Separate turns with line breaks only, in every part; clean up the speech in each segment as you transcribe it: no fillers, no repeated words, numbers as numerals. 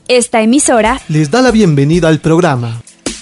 Esta emisora
les da la bienvenida al programa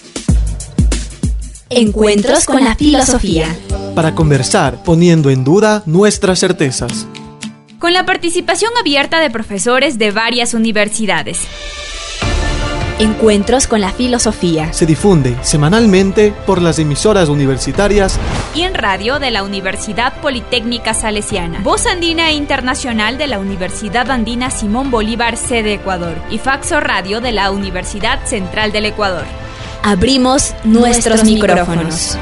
Encuentros con la Filosofía,
para conversar poniendo en duda nuestras certezas,
con la participación abierta de profesores de varias universidades. Encuentros con la Filosofía
se difunde semanalmente por las emisoras universitarias
y en radio de la Universidad Politécnica Salesiana, Voz Andina Internacional de la Universidad Andina Simón Bolívar, sede Ecuador, y Faxo Radio de la Universidad Central del Ecuador. Abrimos nuestros micrófonos.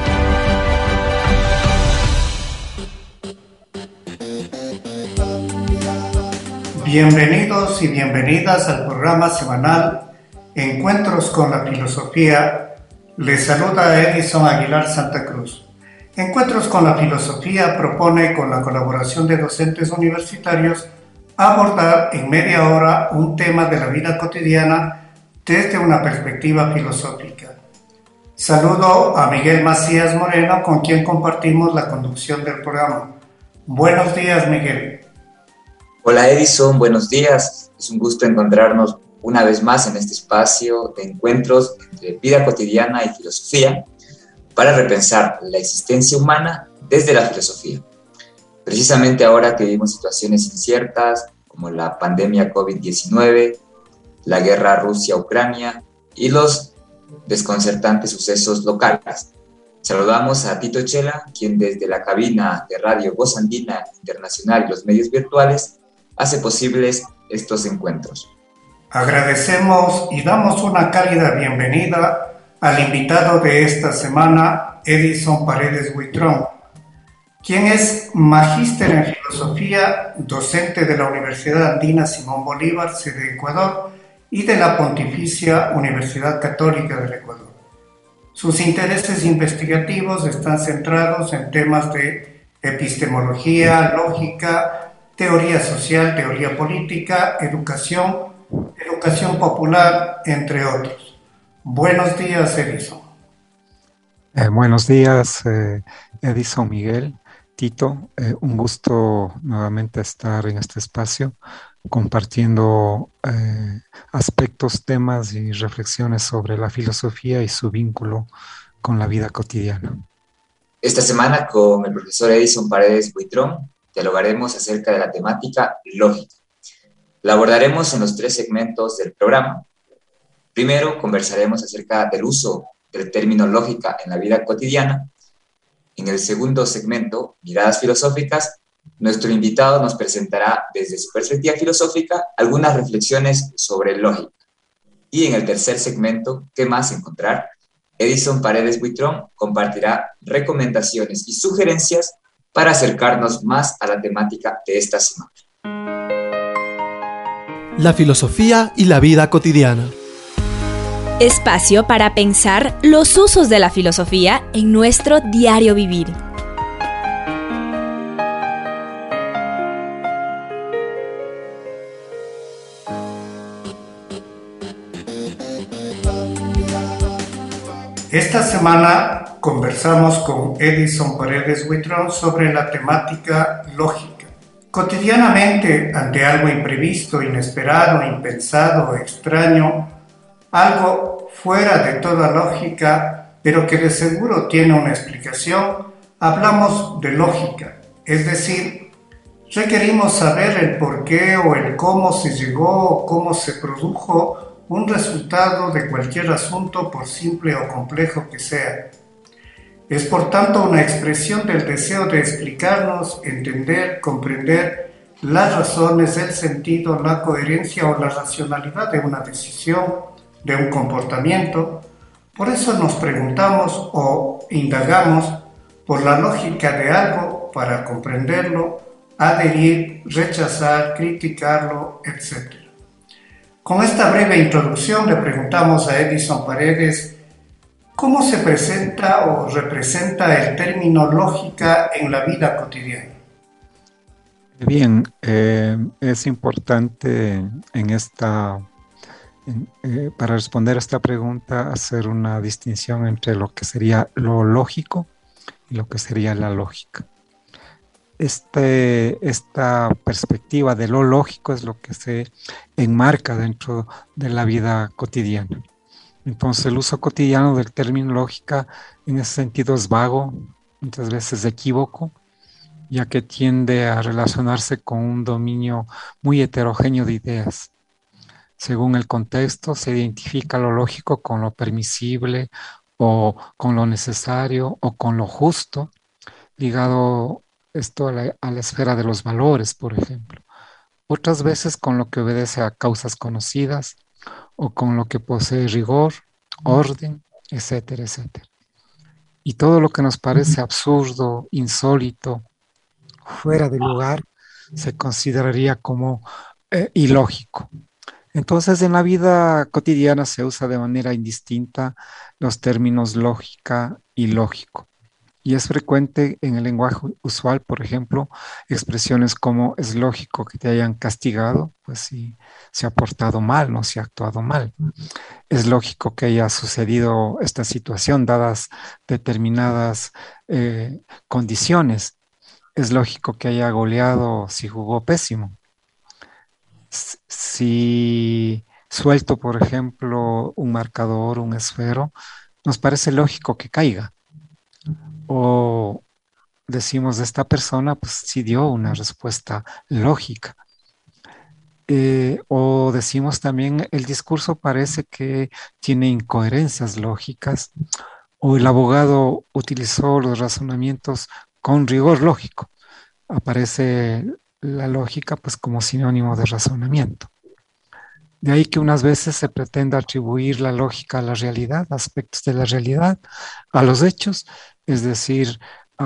Bienvenidos y bienvenidas al programa semanal Encuentros con la Filosofía. Les saluda Edison Aguilar Santa Cruz. Encuentros con la Filosofía propone, con la colaboración de docentes universitarios, abordar en media hora un tema de la vida cotidiana desde una perspectiva filosófica. Saludo a Miguel Macías Moreno, con quien compartimos la conducción del programa. Buenos días, Miguel.
Hola Edison, buenos días. Es un gusto encontrarnos una vez más en este espacio de encuentros entre vida cotidiana y filosofía para repensar la existencia humana desde la filosofía. Precisamente ahora que vivimos situaciones inciertas como la pandemia COVID-19, la guerra Rusia-Ucrania y los desconcertantes sucesos locales. Saludamos a Tito Chela, quien desde la cabina de Radio Voz Andina Internacional y los medios virtuales hace posibles estos encuentros.
Agradecemos y damos una cálida bienvenida al invitado de esta semana, Edison Paredes Buitrón, quien es magíster en filosofía, docente de la Universidad Andina Simón Bolívar, sede Ecuador, y de la Pontificia Universidad Católica del Ecuador. Sus intereses investigativos están centrados en temas de epistemología, lógica, teoría social, teoría política, educación popular, entre otros. Buenos días, Edison.
Buenos días, Edison, Miguel, Tito. Un gusto nuevamente estar en este espacio compartiendo aspectos, temas y reflexiones sobre la filosofía y su vínculo con la vida cotidiana.
Esta semana con el profesor Edison Paredes Buitrón dialogaremos acerca de la temática lógica. La abordaremos en los 3 segmentos del programa. Primero, conversaremos acerca del uso del término lógica en la vida cotidiana. En el segundo segmento, Miradas Filosóficas, nuestro invitado nos presentará desde su perspectiva filosófica algunas reflexiones sobre lógica. Y en el tercer segmento, ¿qué más encontrar?, Edison Paredes Buitrón compartirá recomendaciones y sugerencias para acercarnos más a la temática de esta semana.
La filosofía y la vida cotidiana.
Espacio para pensar los usos de la filosofía en nuestro diario vivir.
Esta semana conversamos con Edison Paredes Buitrón sobre la temática lógica. Cotidianamente, ante algo imprevisto, inesperado, impensado, extraño, algo fuera de toda lógica, pero que de seguro tiene una explicación, hablamos de lógica, es decir, requerimos saber el por qué o el cómo se llegó o cómo se produjo un resultado de cualquier asunto, por simple o complejo que sea. Es por tanto una expresión del deseo de explicarnos, entender, comprender las razones, el sentido, la coherencia o la racionalidad de una decisión, de un comportamiento. Por eso nos preguntamos o indagamos por la lógica de algo para comprenderlo, adherir, rechazar, criticarlo, etc. Con esta breve introducción le preguntamos a Edison Paredes ¿cómo se presenta o representa el término lógica en la vida cotidiana?
Bien, es importante para responder a esta pregunta hacer una distinción entre lo que sería lo lógico y lo que sería la lógica. esta perspectiva de lo lógico es lo que se enmarca dentro de la vida cotidiana. Entonces el uso cotidiano del término lógica en ese sentido es vago, muchas veces equívoco, ya que tiende a relacionarse con un dominio muy heterogéneo de ideas. Según el contexto, se identifica lo lógico con lo permisible o con lo necesario o con lo justo, ligado esto a la esfera de los valores, por ejemplo. Otras veces con lo que obedece a causas conocidas o con lo que posee rigor, orden, etcétera, etcétera. Y todo lo que nos parece absurdo, insólito, fuera de lugar, se consideraría como ilógico. Entonces, en la vida cotidiana se usa de manera indistinta los términos lógica y lógico. Y es frecuente en el lenguaje usual, por ejemplo, expresiones como es lógico que te hayan castigado, pues si se ha portado mal, no se ha actuado mal. Es lógico que haya sucedido esta situación dadas determinadas condiciones. Es lógico que haya goleado si jugó pésimo. Si suelto, por ejemplo, un marcador, un esfero, nos parece lógico que caiga. O decimos de esta persona, pues sí dio una respuesta lógica. O decimos también, el discurso parece que tiene incoherencias lógicas, o el abogado utilizó los razonamientos con rigor lógico. Aparece la lógica pues como sinónimo de razonamiento. De ahí que unas veces se pretende atribuir la lógica a la realidad, aspectos de la realidad, a los hechos, es decir,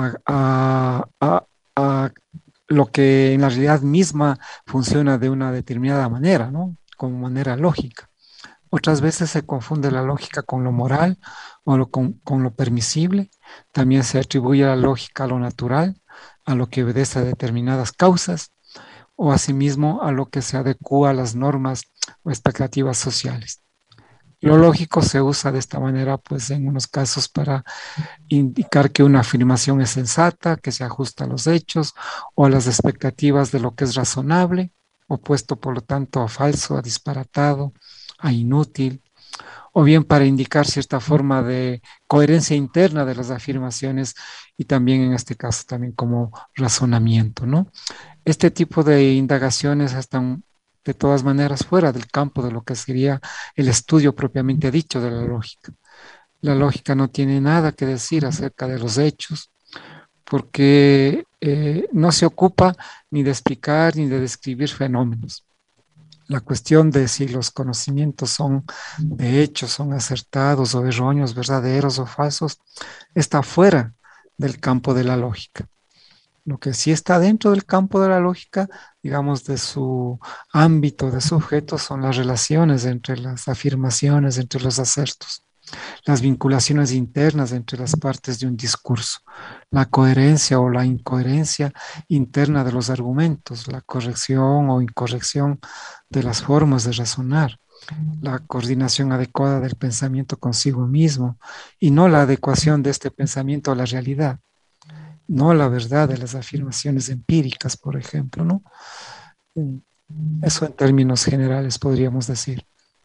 a lo que en la realidad misma funciona de una determinada manera, ¿no? Como manera lógica. Otras veces se confunde la lógica con lo moral o con lo permisible. También se atribuye la lógica a lo natural, a lo que obedece a determinadas causas, o asimismo a lo que se adecúa a las normas o expectativas sociales. Lo lógico se usa de esta manera, pues en unos casos para indicar que una afirmación es sensata, que se ajusta a los hechos o a las expectativas de lo que es razonable, opuesto por lo tanto a falso, a disparatado, a inútil, o bien para indicar cierta forma de coherencia interna de las afirmaciones y también en este caso también como razonamiento, ¿no? Este tipo de indagaciones están de todas maneras fuera del campo de lo que sería el estudio propiamente dicho de la lógica. La lógica no tiene nada que decir acerca de los hechos porque no se ocupa ni de explicar ni de describir fenómenos. La cuestión de si los conocimientos son de hechos, son acertados o erróneos, verdaderos o falsos, está fuera del campo de la lógica. Lo que sí está dentro del campo de la lógica, digamos, de su ámbito de sujeto, son las relaciones entre las afirmaciones, entre los acertos, las vinculaciones internas entre las partes de un discurso, la coherencia o la incoherencia interna de los argumentos, la corrección o incorrección de las formas de razonar, la coordinación adecuada del pensamiento consigo mismo y no la adecuación de este pensamiento a la realidad, no la verdad de las afirmaciones empíricas, por ejemplo, ¿no? Eso en términos generales podríamos decir.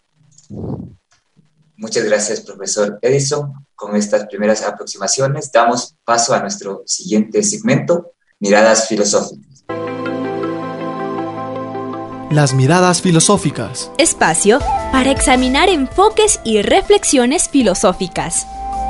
Muchas gracias, profesor Edison. Con estas primeras aproximaciones damos paso a nuestro siguiente segmento, Miradas Filosóficas.
Las miradas filosóficas.
Espacio para examinar enfoques y reflexiones filosóficas.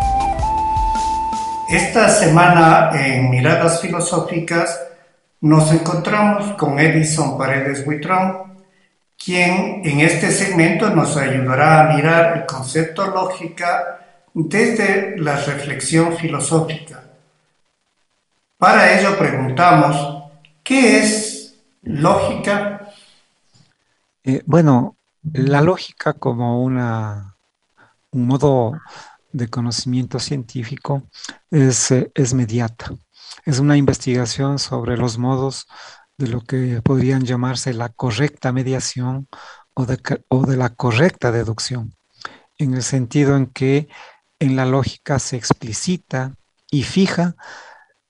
Esta semana en Miradas Filosóficas nos encontramos con Edison Paredes Buitrón, quien en este segmento nos ayudará a mirar el concepto lógica desde la reflexión filosófica. Para ello preguntamos, ¿qué es lógica?
Bueno, la lógica como un modo de conocimiento científico es mediata. Es una investigación sobre los modos de lo que podrían llamarse la correcta mediación o de la correcta deducción, en el sentido en que en la lógica se explicita y fija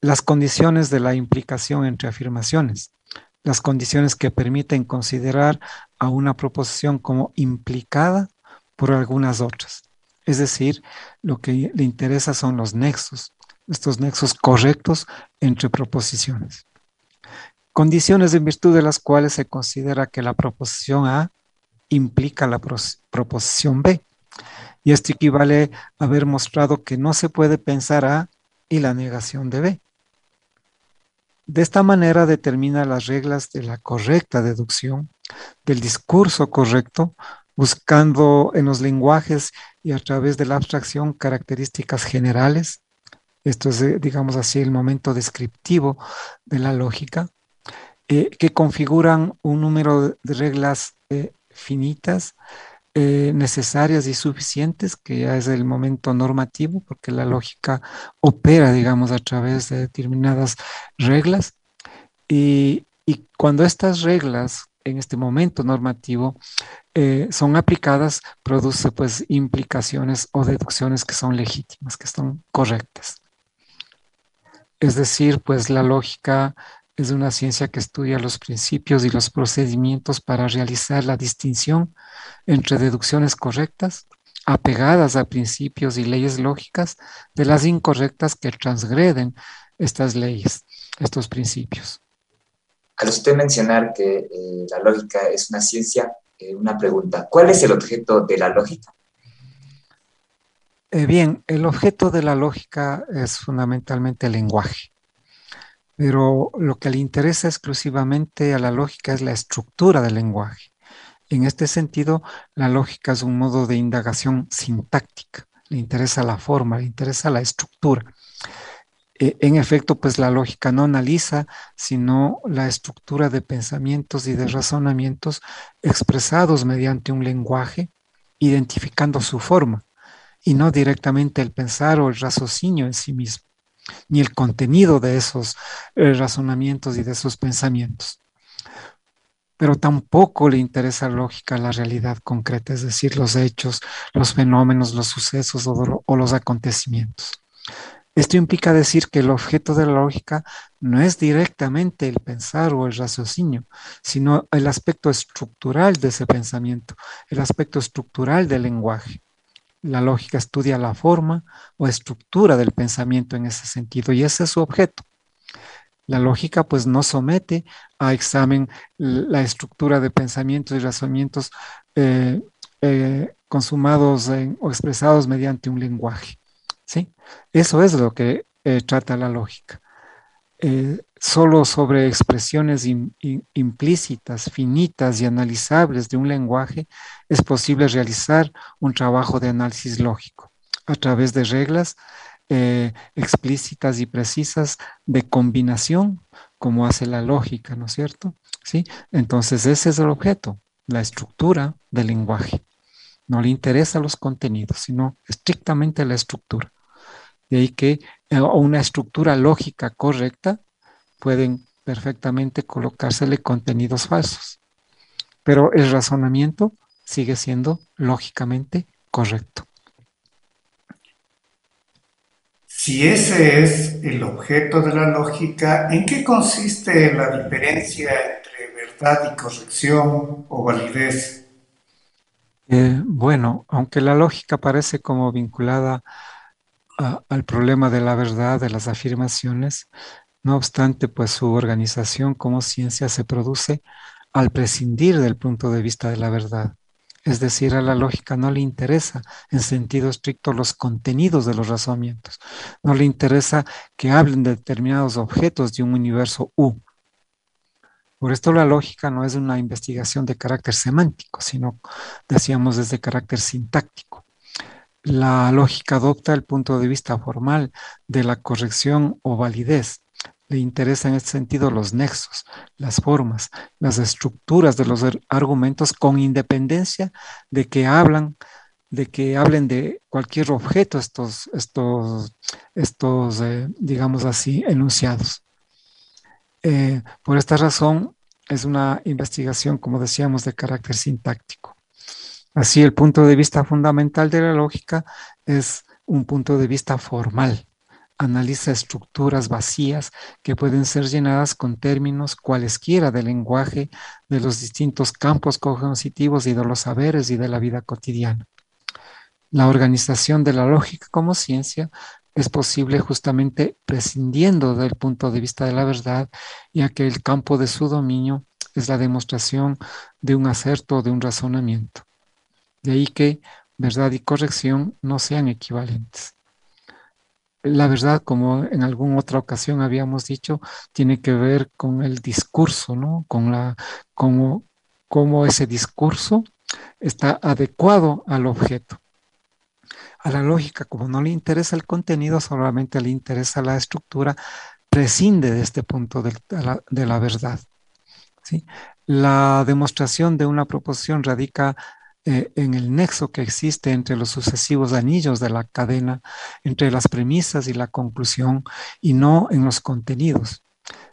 las condiciones de la implicación entre afirmaciones, las condiciones que permiten considerar a una proposición como implicada por algunas otras. Es decir, lo que le interesa son los nexos, estos nexos correctos entre proposiciones. Condiciones en virtud de las cuales se considera que la proposición A implica la proposición B. Y esto equivale a haber mostrado que no se puede pensar A y la negación de B. De esta manera determina las reglas de la correcta deducción, del discurso correcto, buscando en los lenguajes y a través de la abstracción características generales. Esto es, digamos así, el momento descriptivo de la lógica, que configuran un número de reglas finitas, necesarias y suficientes, que ya es el momento normativo, porque la lógica opera, digamos, a través de determinadas reglas. Y cuando estas reglas, en este momento normativo, son aplicadas, produce pues implicaciones o deducciones que son legítimas, que son correctas. Es decir, pues la lógica es una ciencia que estudia los principios y los procedimientos para realizar la distinción entre deducciones correctas, apegadas a principios y leyes lógicas, de las incorrectas que transgreden estas leyes, estos principios.
Al usted mencionar que la lógica es una ciencia, una pregunta: ¿cuál es el objeto de la lógica?
Bien, el objeto de la lógica es fundamentalmente el lenguaje, pero lo que le interesa exclusivamente a la lógica es la estructura del lenguaje. En este sentido, la lógica es un modo de indagación sintáctica. Le interesa la forma, le interesa la estructura. En efecto, pues la lógica no analiza, sino la estructura de pensamientos y de razonamientos expresados mediante un lenguaje, identificando su forma, y no directamente el pensar o el raciocinio en sí mismo, ni el contenido de esos razonamientos y de esos pensamientos. Pero tampoco le interesa lógica la realidad concreta, es decir, los hechos, los fenómenos, los sucesos o los acontecimientos. Esto implica decir que el objeto de la lógica no es directamente el pensar o el raciocinio, sino el aspecto estructural de ese pensamiento, el aspecto estructural del lenguaje. La lógica estudia la forma o estructura del pensamiento en ese sentido, y ese es su objeto. La lógica pues no somete a examen la estructura de pensamientos y razonamientos consumados o expresados mediante un lenguaje, ¿sí? Eso es lo que trata la lógica. Solo sobre expresiones implícitas, finitas y analizables de un lenguaje es posible realizar un trabajo de análisis lógico a través de reglas explícitas y precisas de combinación, como hace la lógica, ¿no es cierto? ¿Sí? Entonces ese es el objeto, la estructura del lenguaje. No le interesan los contenidos, sino estrictamente la estructura. De ahí que una estructura lógica correcta pueden perfectamente colocársele contenidos falsos, pero el razonamiento sigue siendo lógicamente correcto.
Si ese es el objeto de la lógica, ¿en qué consiste la diferencia entre verdad y corrección o validez?
Bueno, aunque la lógica parece como vinculada al problema de la verdad, de las afirmaciones, no obstante, pues su organización como ciencia se produce al prescindir del punto de vista de la verdad. Es decir, a la lógica no le interesa en sentido estricto los contenidos de los razonamientos. No le interesa que hablen de determinados objetos de un universo U. Por esto la lógica no es una investigación de carácter semántico, sino, decíamos, desde carácter sintáctico. La lógica adopta el punto de vista formal de la corrección o validez. Le interesan en este sentido los nexos, las formas, las estructuras de los argumentos, con independencia de que hablen de cualquier objeto digamos así, enunciados. Por esta razón es una investigación, como decíamos, de carácter sintáctico. Así, el punto de vista fundamental de la lógica es un punto de vista formal, analiza estructuras vacías que pueden ser llenadas con términos cualesquiera del lenguaje de los distintos campos cognitivos y de los saberes y de la vida cotidiana. La organización de la lógica como ciencia es posible justamente prescindiendo del punto de vista de la verdad, ya que el campo de su dominio es la demostración de un acerto o de un razonamiento. De ahí que verdad y corrección no sean equivalentes. La verdad, como en alguna otra ocasión habíamos dicho, tiene que ver con el discurso, ¿no? Cómo ese discurso está adecuado al objeto. A la lógica, como no le interesa el contenido, solamente le interesa la estructura, prescinde de este punto de la verdad, ¿sí? La demostración de una proposición radica en el nexo que existe entre los sucesivos anillos de la cadena, entre las premisas y la conclusión, y no en los contenidos,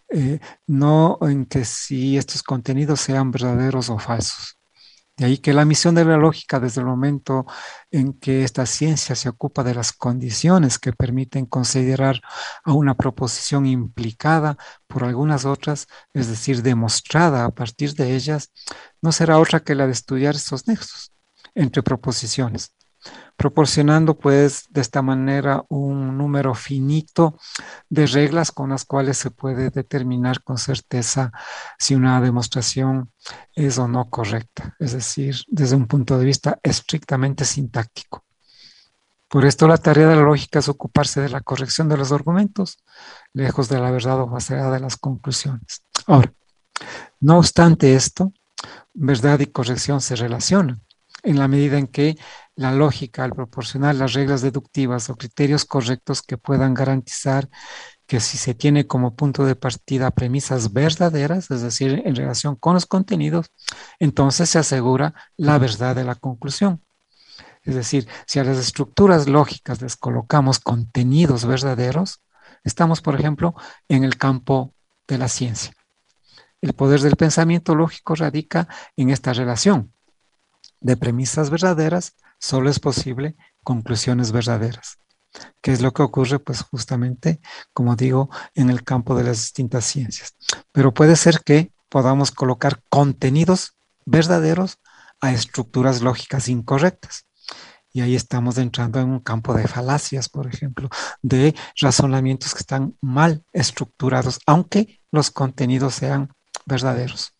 no en que si estos contenidos sean verdaderos o falsos. De ahí que la misión de la lógica, desde el momento en que esta ciencia se ocupa de las condiciones que permiten considerar a una proposición implicada por algunas otras, es decir, demostrada a partir de ellas, no será otra que la de estudiar estos nexos entre proposiciones, proporcionando pues de esta manera un número finito de reglas con las cuales se puede determinar con certeza si una demostración es o no correcta, es decir, desde un punto de vista estrictamente sintáctico. Por esto la tarea de la lógica es ocuparse de la corrección de los argumentos, lejos de la verdad o falsedad de las conclusiones. Ahora, no obstante esto, verdad y corrección se relacionan en la medida en que la lógica, al proporcionar las reglas deductivas o criterios correctos que puedan garantizar que si se tiene como punto de partida premisas verdaderas, es decir, en relación con los contenidos, entonces se asegura la verdad de la conclusión. Es decir, si a las estructuras lógicas les colocamos contenidos verdaderos, estamos, por ejemplo, en el campo de la ciencia. El poder del pensamiento lógico radica en esta relación. De premisas verdaderas solo es posible conclusiones verdaderas. ¿Qué es lo que ocurre? Pues justamente, como digo, en el campo de las distintas ciencias. Pero puede ser que podamos colocar contenidos verdaderos a estructuras lógicas incorrectas. Y ahí estamos entrando en un campo de falacias, por ejemplo, de razonamientos que están mal estructurados, aunque los contenidos sean verdaderos.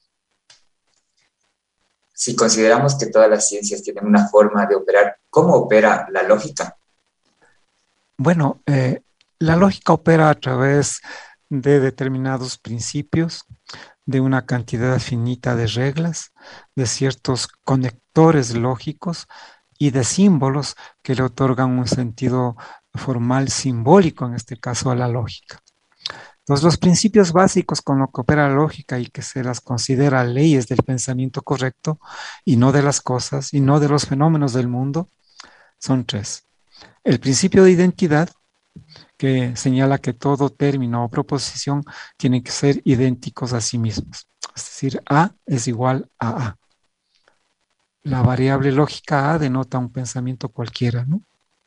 Si consideramos que todas las ciencias tienen una forma de operar, ¿cómo opera la lógica?
Bueno, la lógica opera a través de determinados principios, de una cantidad finita de reglas, de ciertos conectores lógicos y de símbolos que le otorgan un sentido formal simbólico, en este caso a la lógica. Entonces, los principios básicos con los que opera la lógica y que se las considera leyes del pensamiento correcto y no de las cosas y no de los fenómenos del mundo son tres. El principio de identidad, que señala que todo término o proposición tienen que ser idénticos a sí mismos. Es decir, A es igual a A. La variable lógica A denota un pensamiento cualquiera, ¿no?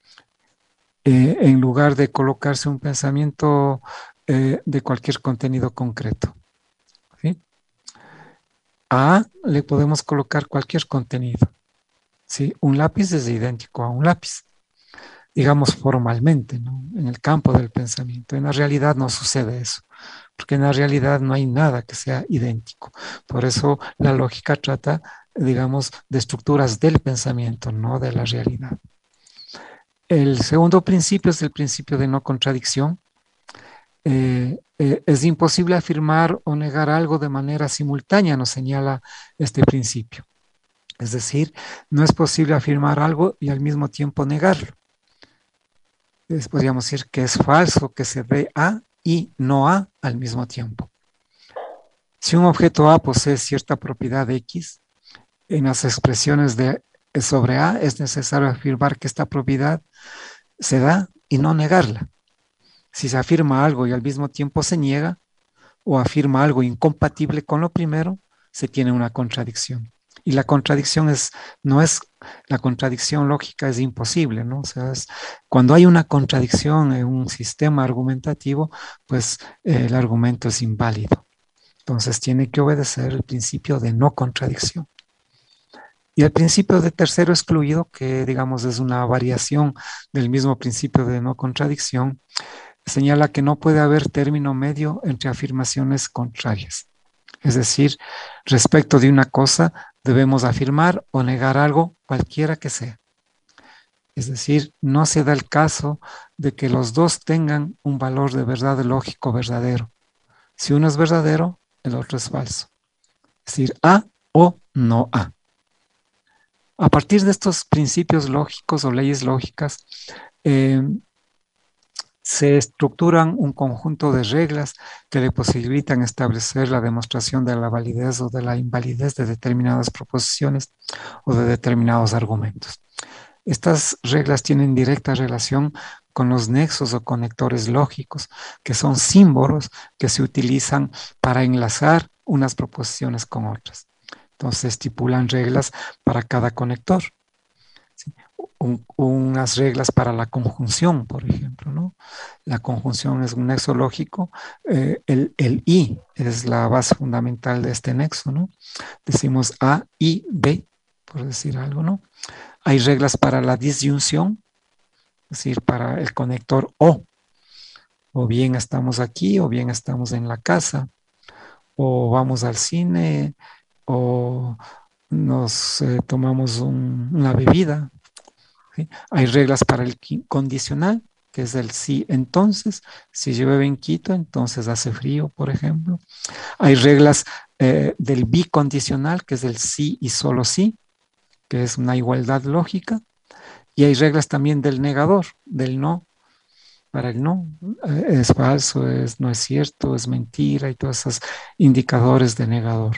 En lugar de colocarse un pensamiento de cualquier contenido concreto, ¿sí? A A le podemos colocar cualquier contenido, ¿sí? Un lápiz es idéntico a un lápiz, digamos formalmente, ¿no? En el campo del pensamiento. En la realidad no sucede eso, porque en la realidad no hay nada que sea idéntico. Por eso la lógica trata, digamos, de estructuras del pensamiento, no de la realidad. El segundo principio es el principio de no contradicción. Es imposible afirmar o negar algo de manera simultánea, nos señala este principio. Es decir, no es posible afirmar algo y al mismo tiempo negarlo. Podríamos decir que es falso que se dé A y no A al mismo tiempo. Si un objeto A posee cierta propiedad X, en las expresiones sobre A es necesario afirmar que esta propiedad se da y no negarla. Si se afirma algo y al mismo tiempo se niega, o afirma algo incompatible con lo primero, se tiene una contradicción. Y la contradicción no es La contradicción lógica es imposible, ¿no? O sea, cuando hay una contradicción en un sistema argumentativo, pues el argumento es inválido. Entonces tiene que obedecer el principio de no contradicción. Y el principio de tercero excluido, que digamos es una variación del mismo principio de no contradicción, señala que no puede haber término medio entre afirmaciones contrarias. Es decir, respecto de una cosa debemos afirmar o negar algo cualquiera que sea. Es decir, no se da el caso de que los dos tengan un valor de verdad lógico verdadero. Si uno es verdadero, el otro es falso. Es decir, A o no A. A partir de estos principios lógicos o leyes lógicas, se estructuran un conjunto de reglas que le posibilitan establecer la demostración de la validez o de la invalidez de determinadas proposiciones o de determinados argumentos. Estas reglas tienen directa relación con los nexos o conectores lógicos, que son símbolos que se utilizan para enlazar unas proposiciones con otras. Entonces estipulan reglas para cada conector. ¿Sí? Unas reglas para la conjunción, por ejemplo, ¿no? La conjunción es un nexo lógico, el I es la base fundamental de este nexo, ¿no? Decimos A, I, B, por decir algo, ¿no? Hay reglas para la disyunción, es decir, para el conector o bien estamos aquí, o bien estamos en la casa, o vamos al cine, o nos tomamos una bebida. ¿Sí? Hay reglas para el condicional, que es el sí entonces. Si llueve en Quito, entonces hace frío, por ejemplo. Hay reglas del bicondicional, que es el sí y solo sí, que es una igualdad lógica. Y hay reglas también del negador, del no. Para el no, es falso, no es cierto, es mentira y todos esos indicadores de negador.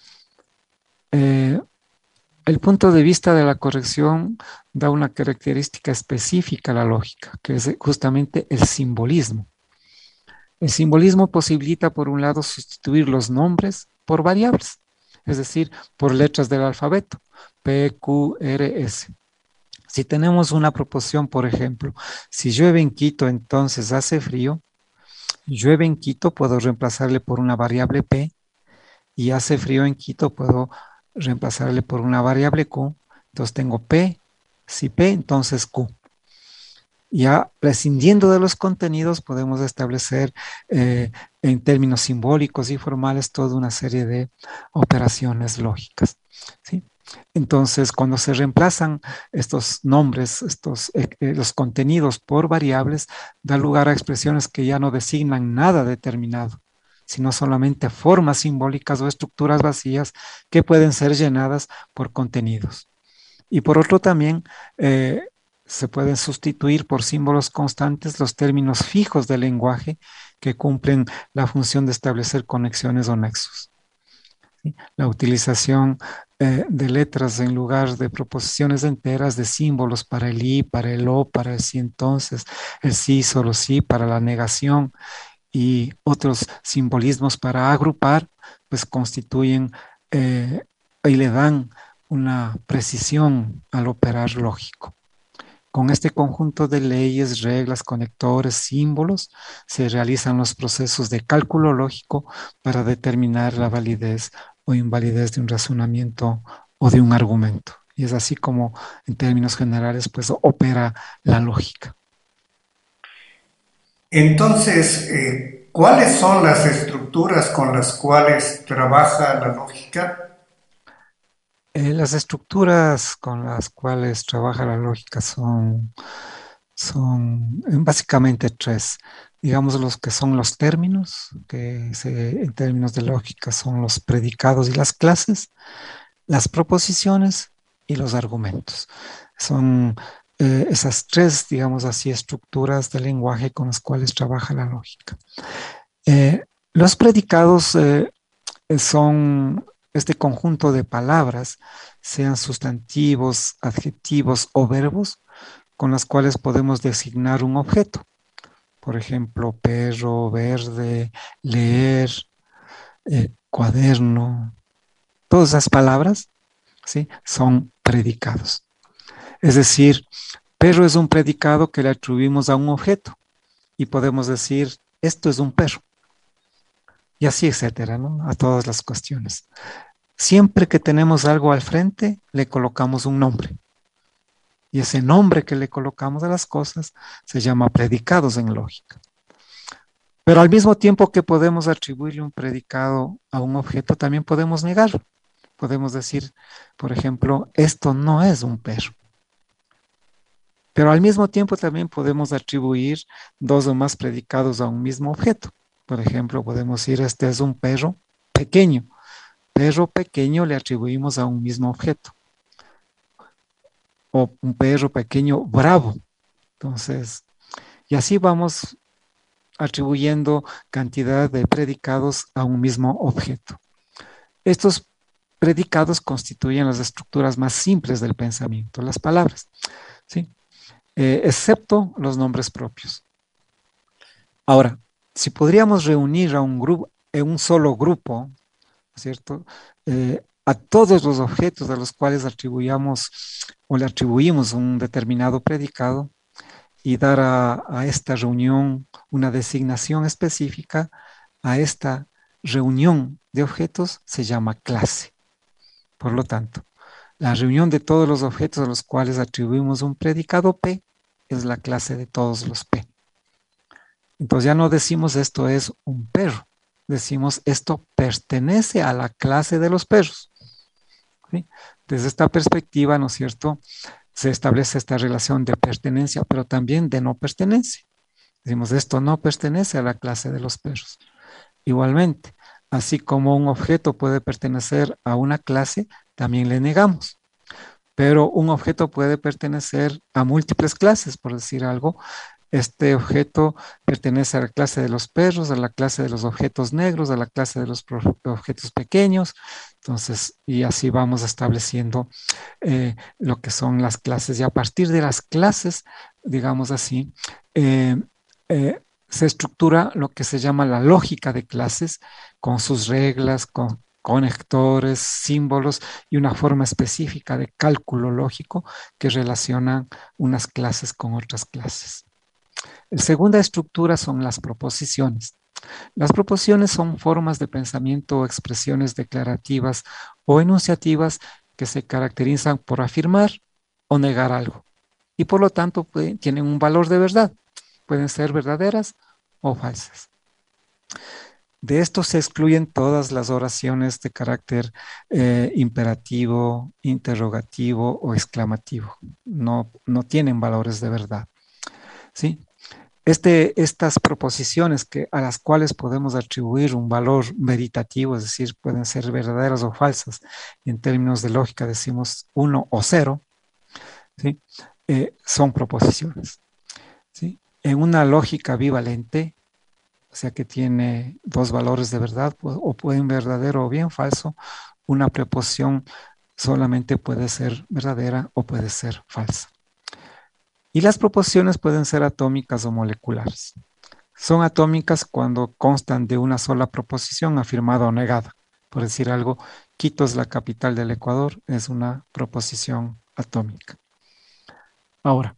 El punto de vista de la corrección da una característica específica a la lógica, que es justamente el simbolismo. El simbolismo posibilita, por un lado, sustituir los nombres por variables, es decir, por letras del alfabeto, P, Q, R, S. Si tenemos una proposición, por ejemplo, si llueve en Quito, entonces hace frío. Llueve en Quito, puedo reemplazarle por una variable P, y hace frío en Quito, puedo reemplazarle por una variable Q. Entonces tengo P, si P, entonces Q. Ya prescindiendo de los contenidos, podemos establecer en términos simbólicos y formales toda una serie de operaciones lógicas, ¿sí? Entonces, cuando se reemplazan estos nombres, los contenidos por variables, da lugar a expresiones que ya no designan nada determinado, sino solamente formas simbólicas o estructuras vacías que pueden ser llenadas por contenidos. Y por otro también, se pueden sustituir por símbolos constantes los términos fijos del lenguaje que cumplen la función de establecer conexiones o nexos. ¿Sí? La utilización de letras en lugar de proposiciones enteras, de símbolos para el I, para el O, para el sí entonces, el sí, solo sí, para la negación y otros simbolismos para agrupar, pues constituyen y le dan una precisión al operar lógico. Con este conjunto de leyes, reglas, conectores, símbolos, se realizan los procesos de cálculo lógico para determinar la validez o invalidez de un razonamiento o de un argumento. Y es así como, en términos generales, pues opera la lógica.
Entonces, ¿cuáles son las estructuras con las cuales trabaja la lógica?
Las estructuras con las cuales trabaja la lógica son básicamente tres. Digamos, los que son los términos, que en términos de lógica son los predicados y las clases, las proposiciones y los argumentos. Son esas tres, digamos así, estructuras del lenguaje con las cuales trabaja la lógica. Los predicados son este conjunto de palabras, sean sustantivos, adjetivos o verbos, con las cuales podemos designar un objeto. Por ejemplo, perro, verde, leer, cuaderno. Todas esas palabras, ¿sí?, son predicados. Es decir, perro es un predicado que le atribuimos a un objeto y podemos decir, esto es un perro. Y así, etcétera, ¿no? A todas las cuestiones. Siempre que tenemos algo al frente, le colocamos un nombre. Y ese nombre que le colocamos a las cosas se llama predicados en lógica. Pero al mismo tiempo que podemos atribuirle un predicado a un objeto, también podemos negarlo. Podemos decir, por ejemplo, esto no es un perro. Pero al mismo tiempo también podemos atribuir dos o más predicados a un mismo objeto. Por ejemplo, podemos decir, este es un perro pequeño. Perro pequeño le atribuimos a un mismo objeto. O un perro pequeño bravo. Entonces, y así vamos atribuyendo cantidad de predicados a un mismo objeto. Estos predicados constituyen las estructuras más simples del pensamiento, las palabras, ¿sí? Excepto los nombres propios. Ahora, si podríamos reunir a un grupo, en un solo grupo, ¿cierto? A todos los objetos a los cuales atribuyamos o le atribuimos un determinado predicado y dar a esta reunión una designación específica, a esta reunión de objetos se llama clase. Por lo tanto, la reunión de todos los objetos a los cuales atribuimos un predicado P es la clase de todos los P. Entonces ya no decimos esto es un perro, decimos esto pertenece a la clase de los perros. ¿Sí? Desde esta perspectiva, ¿no es cierto?, se establece esta relación de pertenencia, pero también de no pertenencia. Decimos esto no pertenece a la clase de los perros. Igualmente, así como un objeto puede pertenecer a una clase, también le negamos. Pero un objeto puede pertenecer a múltiples clases, por decir algo. Este objeto pertenece a la clase de los perros, a la clase de los objetos negros, a la clase de los objetos pequeños. Entonces, y así vamos estableciendo lo que son las clases. Y a partir de las clases, digamos así, se estructura lo que se llama la lógica de clases, con sus reglas, con conectores, símbolos y una forma específica de cálculo lógico que relacionan unas clases con otras clases. La segunda estructura son las proposiciones. Las proposiciones son formas de pensamiento o expresiones declarativas o enunciativas que se caracterizan por afirmar o negar algo y por lo tanto tienen un valor de verdad. Pueden ser verdaderas o falsas. De esto se excluyen todas las oraciones de carácter imperativo, interrogativo o exclamativo. No tienen valores de verdad. ¿Sí? Estas proposiciones a las cuales podemos atribuir un valor meditativo, es decir, pueden ser verdaderas o falsas, en términos de lógica decimos 1 o 0, ¿sí? Son proposiciones. ¿Sí? En una lógica bivalente, o sea que tiene dos valores de verdad, o pueden verdadero o bien falso, una proposición solamente puede ser verdadera o puede ser falsa. Y las proposiciones pueden ser atómicas o moleculares. Son atómicas cuando constan de una sola proposición afirmada o negada. Por decir algo, Quito es la capital del Ecuador, es una proposición atómica. Ahora,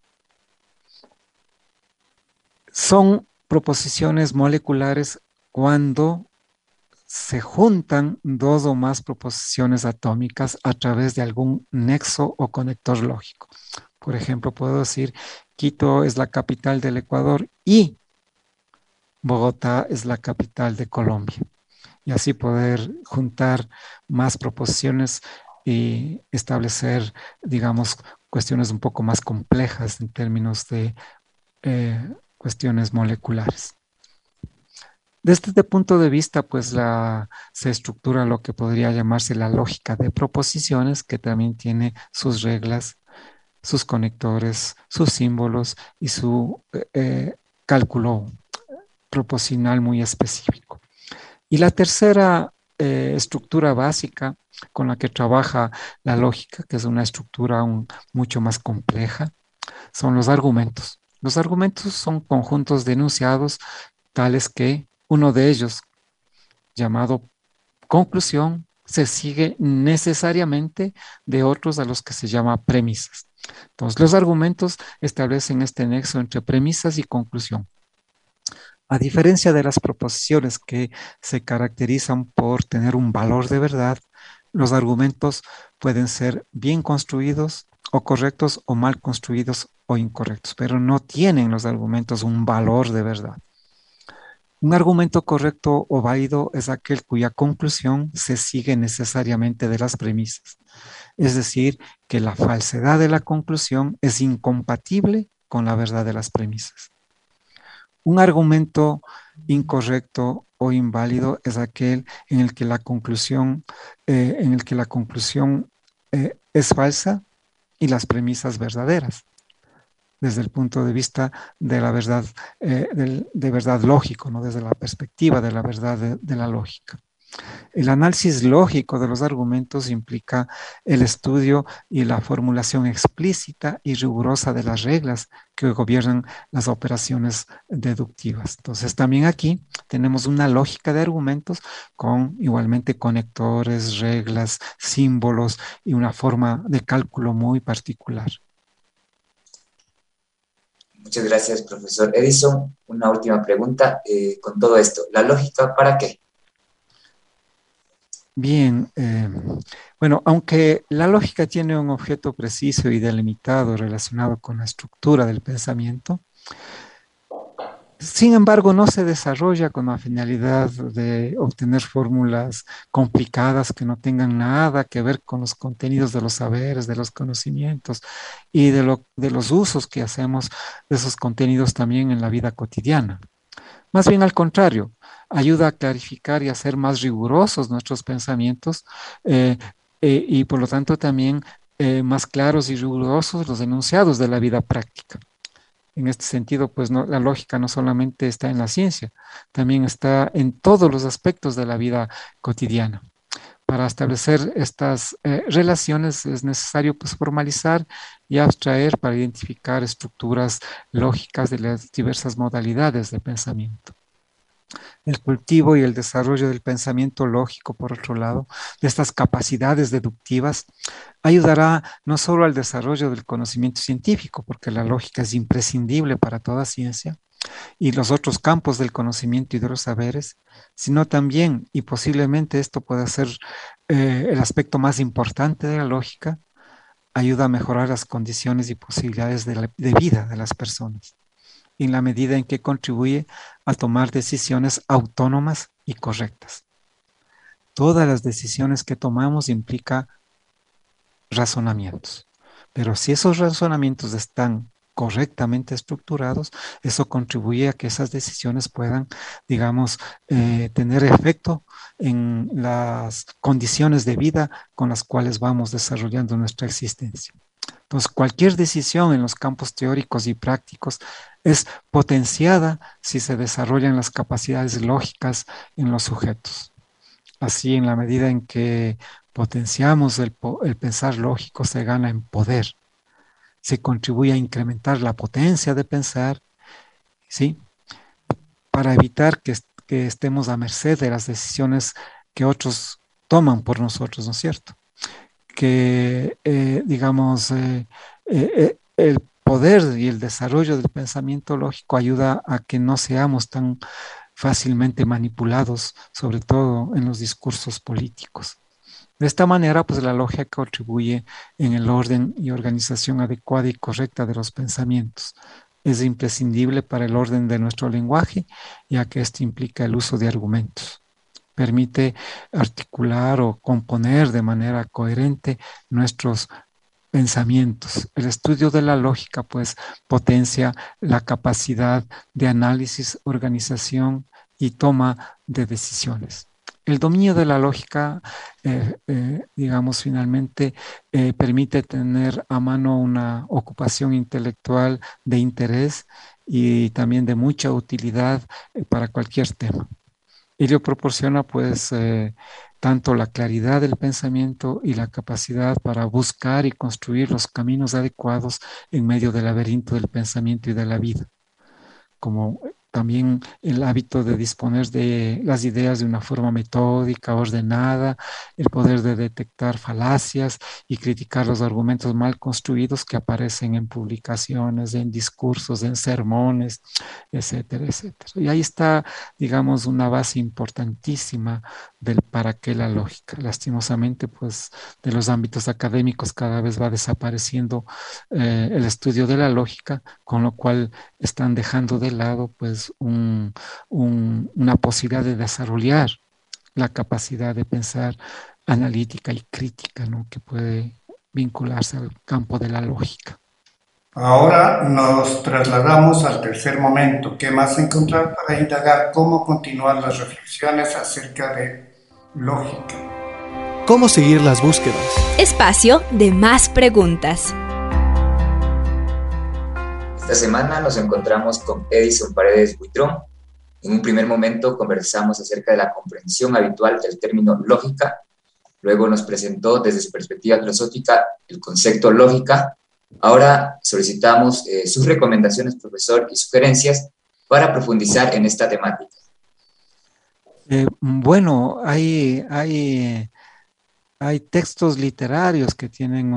son proposiciones moleculares cuando se juntan dos o más proposiciones atómicas a través de algún nexo o conector lógico. Por ejemplo, puedo decir, Quito es la capital del Ecuador y Bogotá es la capital de Colombia. Y así poder juntar más proposiciones y establecer, digamos, cuestiones un poco más complejas en términos de cuestiones moleculares. Desde este punto de vista, pues se estructura lo que podría llamarse la lógica de proposiciones, que también tiene sus reglas, sus conectores, sus símbolos y su cálculo proposicional muy específico. Y la tercera estructura básica con la que trabaja la lógica, que es una estructura mucho más compleja, son los argumentos. Los argumentos son conjuntos de enunciados tales que uno de ellos, llamado conclusión, se sigue necesariamente de otros a los que se llama premisas. Entonces, los argumentos establecen este nexo entre premisas y conclusión. A diferencia de las proposiciones que se caracterizan por tener un valor de verdad, los argumentos pueden ser bien construidos o correctos o mal construidos o incorrectos, pero no tienen los argumentos un valor de verdad. Un argumento correcto o válido es aquel cuya conclusión se sigue necesariamente de las premisas. Es decir, que la falsedad de la conclusión es incompatible con la verdad de las premisas. Un argumento incorrecto o inválido es aquel en el que la conclusión, es falsa y las premisas verdaderas, desde el punto de vista de la verdad, de verdad lógico, ¿no? Desde la perspectiva de la verdad de la lógica. El análisis lógico de los argumentos implica el estudio y la formulación explícita y rigurosa de las reglas que gobiernan las operaciones deductivas. Entonces, también aquí tenemos una lógica de argumentos con igualmente conectores, reglas, símbolos y una forma de cálculo muy particular.
Muchas gracias, profesor Edison. Una última pregunta con todo esto. ¿La lógica para qué?
Bien, bueno, aunque la lógica tiene un objeto preciso y delimitado relacionado con la estructura del pensamiento, sin embargo, no se desarrolla con la finalidad de obtener fórmulas complicadas que no tengan nada que ver con los contenidos de los saberes, de los conocimientos y de los usos que hacemos de esos contenidos también en la vida cotidiana. Más bien al contrario, ayuda a clarificar y a hacer más rigurosos nuestros pensamientos y por lo tanto también más claros y rigurosos los enunciados de la vida práctica. En este sentido, pues la lógica no solamente está en la ciencia, también está en todos los aspectos de la vida cotidiana. Para establecer estas relaciones es necesario pues, formalizar y abstraer para identificar estructuras lógicas de las diversas modalidades de pensamiento. El cultivo y el desarrollo del pensamiento lógico, por otro lado, de estas capacidades deductivas, ayudará no solo al desarrollo del conocimiento científico, porque la lógica es imprescindible para toda ciencia, y los otros campos del conocimiento y de los saberes, sino también, y posiblemente esto pueda ser el aspecto más importante de la lógica, ayuda a mejorar las condiciones y posibilidades de vida de las personas, en la medida en que contribuye a tomar decisiones autónomas y correctas. Todas las decisiones que tomamos implican razonamientos, pero si esos razonamientos están correctamente estructurados, eso contribuye a que esas decisiones puedan, digamos, tener efecto en las condiciones de vida con las cuales vamos desarrollando nuestra existencia. Entonces, cualquier decisión en los campos teóricos y prácticos es potenciada si se desarrollan las capacidades lógicas en los sujetos. Así, en la medida en que potenciamos el pensar lógico, se gana en poder. Se contribuye a incrementar la potencia de pensar, ¿sí? Para evitar que estemos a merced de las decisiones que otros toman por nosotros, ¿no es cierto? Que, el poder y el desarrollo del pensamiento lógico ayuda a que no seamos tan fácilmente manipulados, sobre todo en los discursos políticos. De esta manera, pues la lógica contribuye en el orden y organización adecuada y correcta de los pensamientos. Es imprescindible para el orden de nuestro lenguaje, ya que esto implica el uso de argumentos. Permite articular o componer de manera coherente nuestros pensamientos. El estudio de la lógica, pues, potencia la capacidad de análisis, organización y toma de decisiones. El dominio de la lógica, finalmente, permite tener a mano una ocupación intelectual de interés y también de mucha utilidad para cualquier tema. Ello proporciona, pues, tanto la claridad del pensamiento y la capacidad para buscar y construir los caminos adecuados en medio del laberinto del pensamiento y de la vida. Como también el hábito de disponer de las ideas de una forma metódica, ordenada, el poder de detectar falacias y criticar los argumentos mal construidos que aparecen en publicaciones, en discursos, en sermones, etcétera, etcétera. Y ahí está, digamos, una base importantísima del para qué la lógica. Lastimosamente, pues, de los ámbitos académicos cada vez va desapareciendo el estudio de la lógica, con lo cual están dejando de lado, pues, una posibilidad de desarrollar la capacidad de pensar analítica y crítica, ¿no?, que puede vincularse al campo de la lógica.
Ahora nos trasladamos al tercer momento. ¿Qué más encontrar para indagar cómo continuar las reflexiones acerca de lógica?
¿Cómo seguir las búsquedas?
Espacio de más preguntas.
Esta semana nos encontramos con Edison Paredes Buitrón. En un primer momento conversamos acerca de la comprensión habitual del término lógica. Luego nos presentó desde su perspectiva filosófica el concepto lógica. Ahora solicitamos sus recomendaciones, profesor, y sugerencias para profundizar en esta temática.
Bueno, hay textos literarios que tienen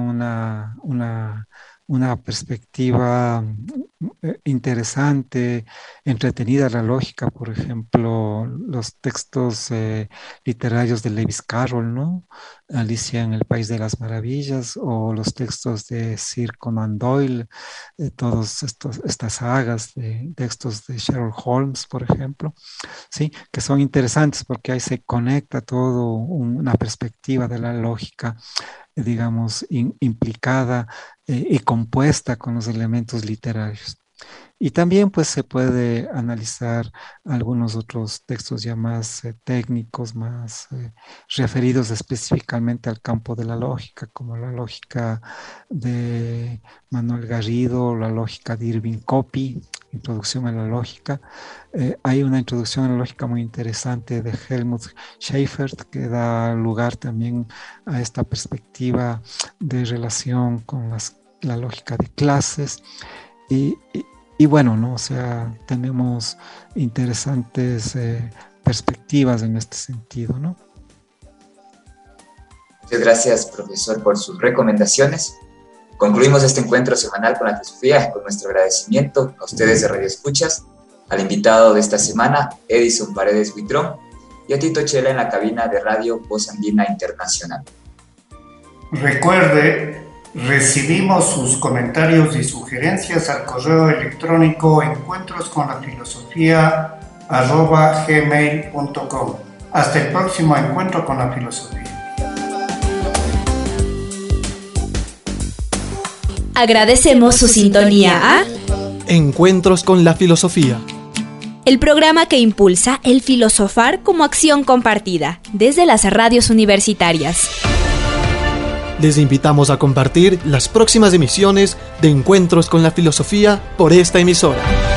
una perspectiva interesante, entretenida la lógica. Por ejemplo, los textos literarios de Lewis Carroll, ¿no? Alicia en el País de las Maravillas, o los textos de Sir Conan Doyle, todas estas sagas de textos de Sherlock Holmes, por ejemplo, ¿sí?, que son interesantes porque ahí se conecta todo una perspectiva de la lógica, digamos, implicada y compuesta con los elementos literarios. Y también, pues, se puede analizar algunos otros textos ya más técnicos, más referidos específicamente al campo de la lógica, como la lógica de Manuel Garrido, la lógica de Irving Copy, Introducción a la Lógica. Hay una introducción a la lógica muy interesante de Helmut Schaeffer, que da lugar también a esta perspectiva de relación con la lógica de clases. Y bueno, ¿no? O sea, tenemos interesantes perspectivas en este sentido, ¿no?
Muchas gracias, profesor, por sus recomendaciones. Concluimos este encuentro semanal con la filosofía, con nuestro agradecimiento a ustedes de Radio Escuchas, al invitado de esta semana, Edison Paredes Buitrón, y a Tito Chela en la cabina de Radio Voz Andina Internacional.
Recuerde, recibimos sus comentarios y sugerencias al correo electrónico encuentrosconlafilosofía@gmail.com. Hasta el próximo encuentro con la filosofía.
Agradecemos su sintonía a
Encuentros con la filosofía.
el programa que impulsa el filosofar como acción compartida desde las radios universitarias.
Les invitamos a compartir las próximas emisiones de Encuentros con la filosofía por esta emisora.